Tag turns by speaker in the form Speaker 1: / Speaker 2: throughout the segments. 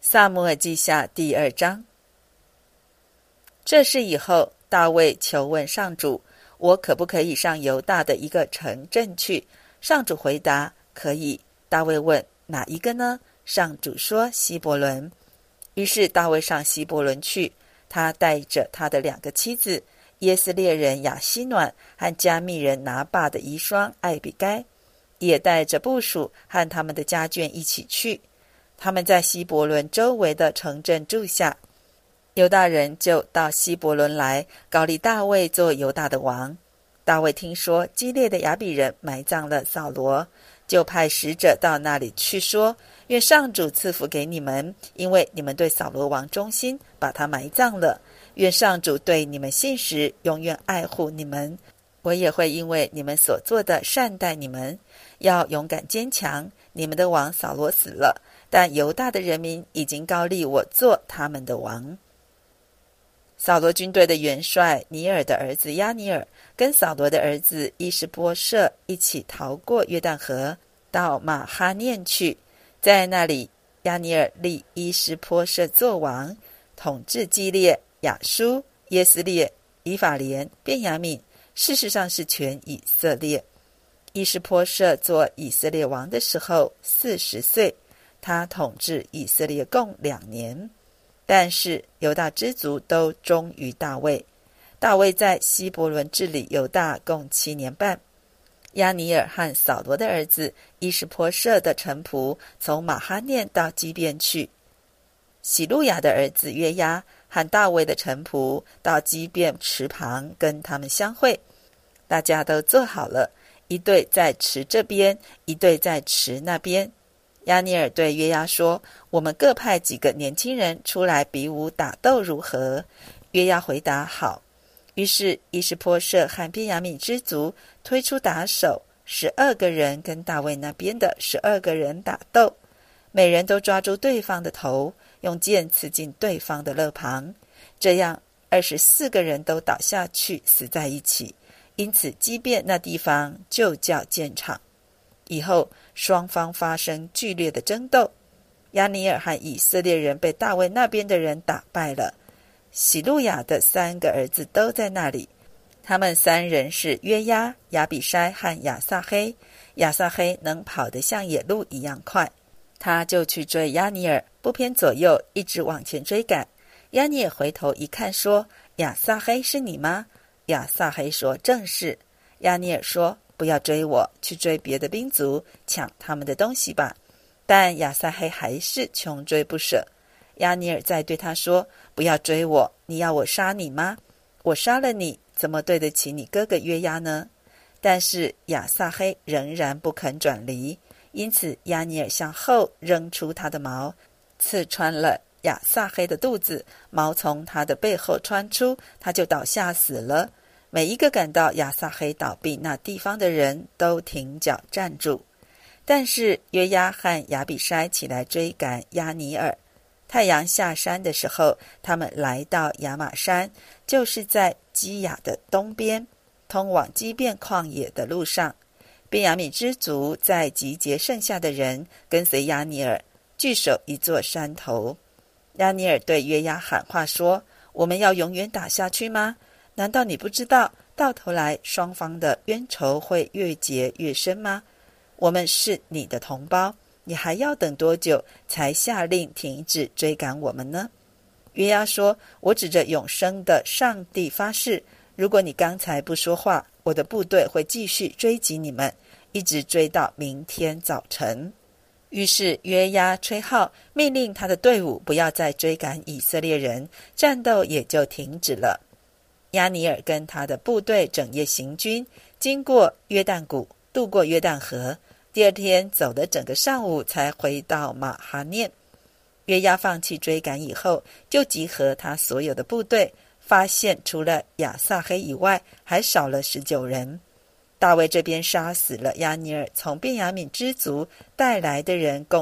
Speaker 1: 撒母耳记下第2章。这事以后，大卫求问上主，我可不可以上犹大的一个城镇去？上主回答，可以。大卫问，哪一个呢？上主说，希伯伦。于是大卫上希伯伦去，他带着他的2个妻子，耶斯列人亚希暖和加密人拿爸的遗孀艾比该，也带着部属和他们的家眷一起去。他们在希伯伦周围的城镇住下。犹大人就到希伯伦来，膏立大卫做犹大的王。大卫听说基列的亚比人埋葬了扫罗，就派使者到那里去说，愿上主赐福给你们，因为你们对扫罗王忠心，把他埋葬了。愿上主对你们信实，永远爱护你们。我也会因为你们所做的善待你们，要勇敢坚强。你们的王扫罗死了，但犹大的人民已经膏立我做他们的王。扫罗军队的元帅尼尔的儿子亚尼尔跟扫罗的儿子伊施波设一起逃过约旦河，到马哈念去。在那里，亚尼尔立伊施波设做王，统治基列、亚舒、耶斯列、以法莲、便雅悯，事实上是全以色列。伊施波设做以色列王的时候40岁，他统治以色列共2年。但是犹大支族都忠于大卫。大卫在希伯伦治理犹大共7年半。亚尼尔和扫罗的儿子伊施波设的臣仆从马哈念到基遍去。喜路亚的儿子约押和大卫的臣仆到基遍池旁跟他们相会。大家都做好了，一队在池这边，一队在池那边。亚尼尔对约押说，我们各派几个年轻人出来比武打斗如何？约押回答，好。于是伊施波设和便雅悯之族推出打手，12个人跟大卫那边的12个人打斗，每人都抓住对方的头，用剑刺进对方的肋旁，这样24个人都倒下去，死在一起。因此基遍那地方就叫剑场。以后双方发生剧烈的争斗，亚尼尔和以色列人被大卫那边的人打败了。喜路亚的3个儿子都在那里，他们3人是约押、亚比筛和亚撒黑。亚撒黑能跑得像野鹿一样快，他就去追亚尼尔，不偏左右，一直往前追赶。亚尼尔回头一看，说，亚撒黑是你吗？亚撒黑说，正是。亚尼尔说，不要追我，去追别的兵族，抢他们的东西吧。但亚撒黑还是穷追不舍。亚尼尔再对他说，不要追我，你要我杀你吗？我杀了你，怎么对得起你哥哥约押呢？但是亚撒黑仍然不肯转离，因此亚尼尔向后扔出他的矛，刺穿了亚撒黑的肚子，矛从他的背后穿出，他就倒下死了。每一个赶到亚撒黑倒闭那地方的人都停脚站住。但是约押和亚比筛起来追赶亚尼尔。太阳下山的时候，他们来到亚玛山，就是在基亚的东边，通往基遍旷野的路上。便雅悯之族在集结剩下的人，跟随亚尼尔，据守一座山头。亚尼尔对约押喊话说，我们要永远打下去吗？难道你不知道，到头来双方的冤仇会越结越深吗？我们是你的同胞，你还要等多久才下令停止追赶我们呢？约押说，我指着永生的上帝发誓，如果你刚才不说话，我的部队会继续追击你们，一直追到明天早晨。于是约押吹号，命令他的队伍不要再追赶以色列人，战斗也就停止了。亚尼尔跟他的部队整夜行军，经过约旦谷，渡过约旦河，第2天走了整个上午才回到马哈念。约押放弃追赶以后，就集合他所有的部队，发现除了亚撒黑以外，还少了19人。大卫这边杀死了亚尼尔从便雅悯之族带来的人共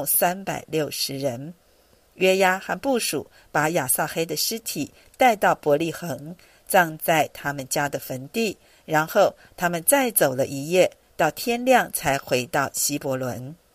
Speaker 1: 360人。约押和部属把亚撒黑的尸体带到伯利恒，葬在他们家的坟地，然后他们再走了一夜，到天亮才回到希伯伦。